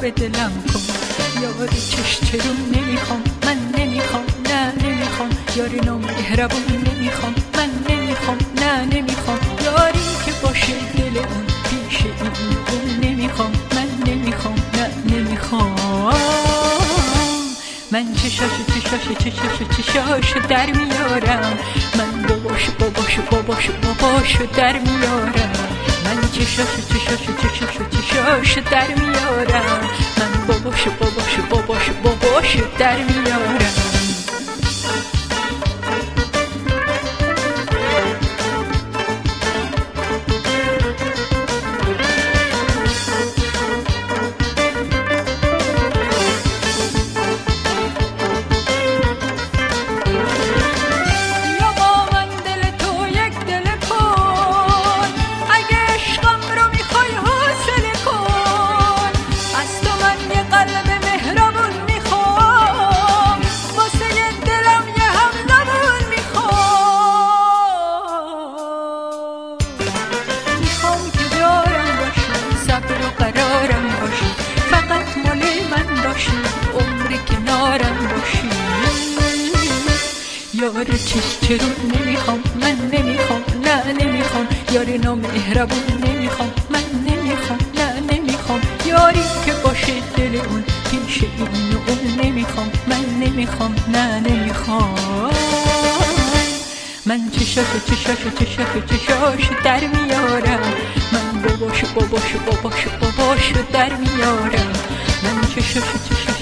به دلم کن. یار چشم نمیخوام، من نمیخوام، نه نمیخوام. یاری نامهربون نمیخوام، من نمیخوام، نه نمیخوام. یاری که باشه دل اون پیش این نمیخوام، من نمیخوام، نه نمیخوام. من چشاشو در میارم، من باباشو در میارم. من چشاشو در میارم، من باباشو در میارم. عمری کنارم باشی. یار چرا نمیخوام، من نمیخوام، نه نمیخوام. یار نامهربون نمیخوام، من نمیخوام، نه نمیخوام. یاری که باشه دل اون پیش این اون نمیخوام، من نمیخوام، نه نمیخوام. من چشاشو در میارم، من باباشو در میارم. من چشاشو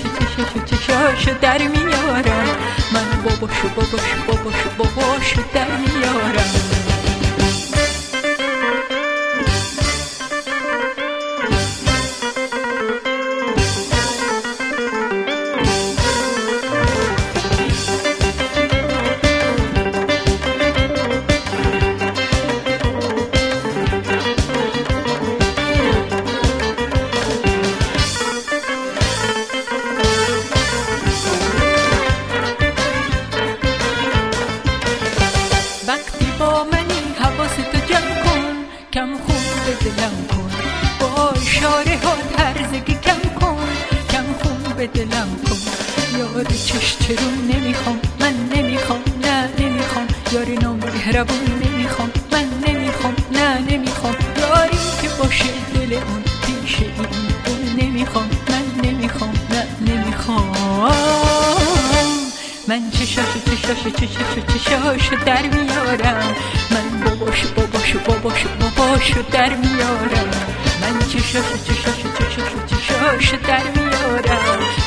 در میارم، من باباشو در میارم. با منی حواستو جمع کن، کم خون به دلم کن. با اشاره ها هرزگی کم کن، کم خون به دلم کن. یار چرا نمیخوام، من نمیخوام، نه نمیخوام. یاری نامهربون نمیخوام، من نمیخوام، نه نمیخوام. یاری که باشه دل اون پیش این اون نمیخوام، من نمیخوام، نه نمیخوام. من چشاشو در میارم، من باباشو در میارم. من چشاشو در میارم،